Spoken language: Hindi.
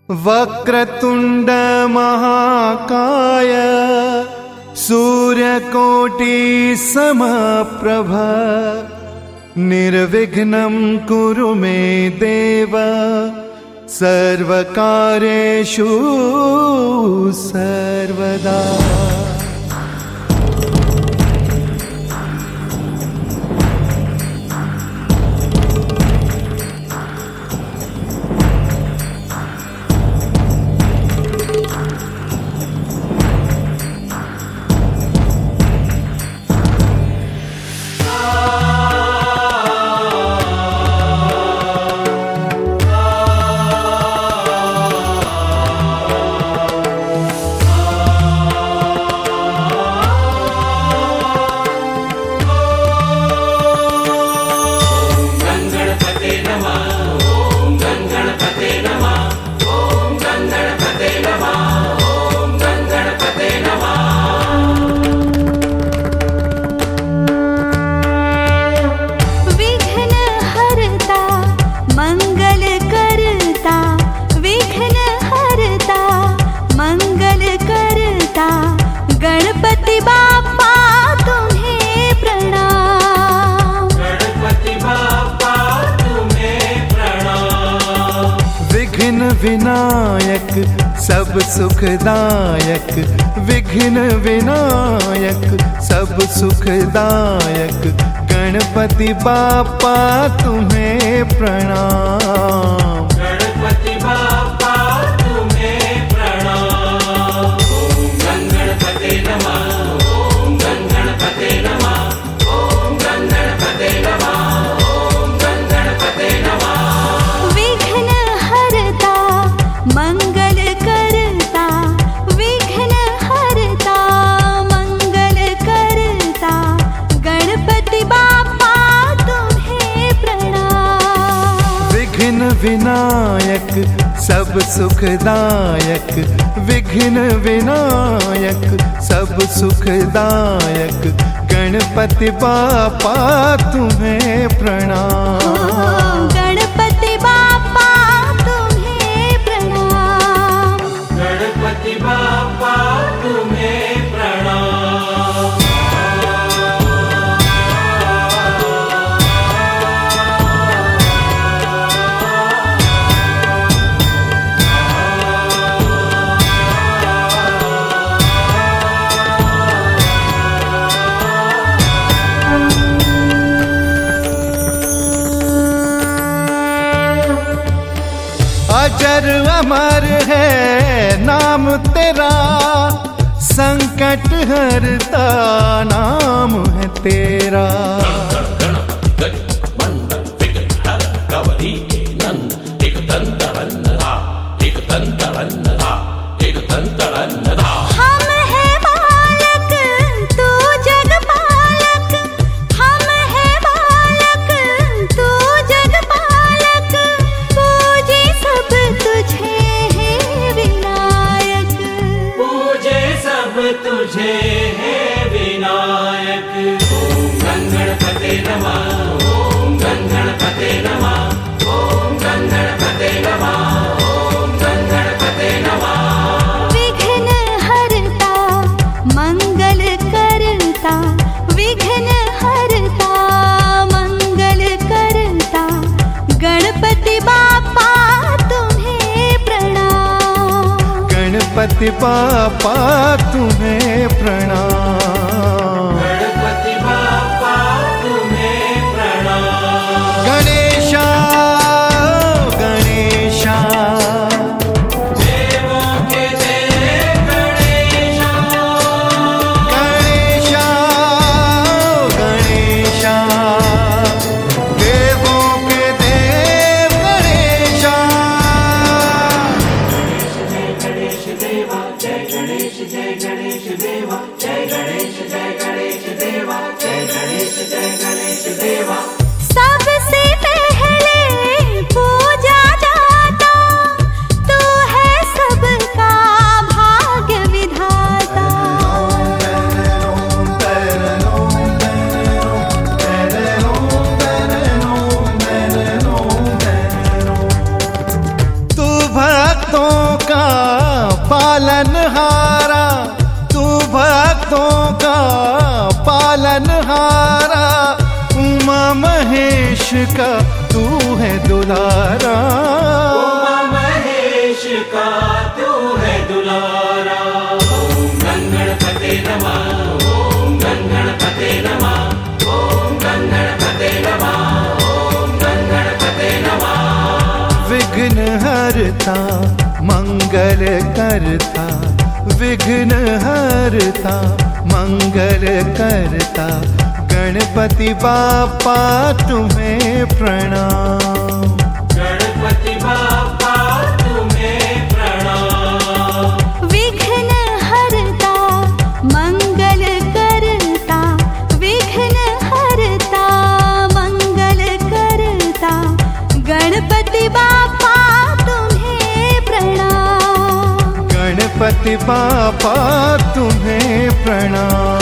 वक्रतुंड महाकाय सूर्यकोटि समप्रभ निर्विघ्नं कुरु मे देव सर्वकार्येषु सर्वदा। विनायक सब सुखदायक, विघ्न विनायक सब सुखदायक, गणपति बापा तुम्हें प्रणाम। गणपति बापा तुम्हें प्रणाम। ओम गणपते नमः, ओम गणपते नमः, ओम गणपते नमः, ओम गणपते नमः। मंगल करता, विघ्न हरता, मंगल करता, गणपति बापा तुम्हें प्रणाम। विघ्न विनायक सब सुखदायक, विघ्न विनायक सब सुखदायक, गणपति बापा तुम्हें प्रणाम। गणपति बापा गणपति बापा तुम्हें प्रणाम। अजर अमर है नाम तेरा, संकट हरता नाम है तेरा। हम है बालक तू जग पालक, हम है बालक तू जग पालक, पूजे सब तुझे है विनायक। पूजे सब तुझे है विनायक। ओम गणपते नमः, ओम गणपते नमः, ओम गणपते नमः, ओम गणपते नमः। विघ्न हरता, मंगल करता, विघ्न हरता, मंगल करता, गणपति बापा तुम्हें प्रणाम। गणपति बापा तुम्हें प्रणाम। गणपति बापा तुम्हें प्रणाम। गणेशा गणेशा देवों के देव गणेशा। गणेशा गणेशा, देवों के देव गणेशा। जय गणेश देवा, जय गणेश, जय गणेश देवा, जय गणेश। पालनहारा तू भक्तों का पालनहारा, उमा महेश का तू है दुलारा, उमा महेश का तू है दुलारा। ओम गणपते नमः, ओम गणपते नमः, ओम गणपते नमः, ओम गणपते नमः। विघ्न हरता मंगल करता, विघ्न हरता मंगल करता, गणपति बापा तुम्हें प्रणाम, गणपति बापा तुम्हें प्रणाम। विघ्न हरता मंगल करता, विघ्न हरता मंगल करता, गणपति बापा तुम्हें प्रणाम, गणपति बापा तुम्हें प्रणाम।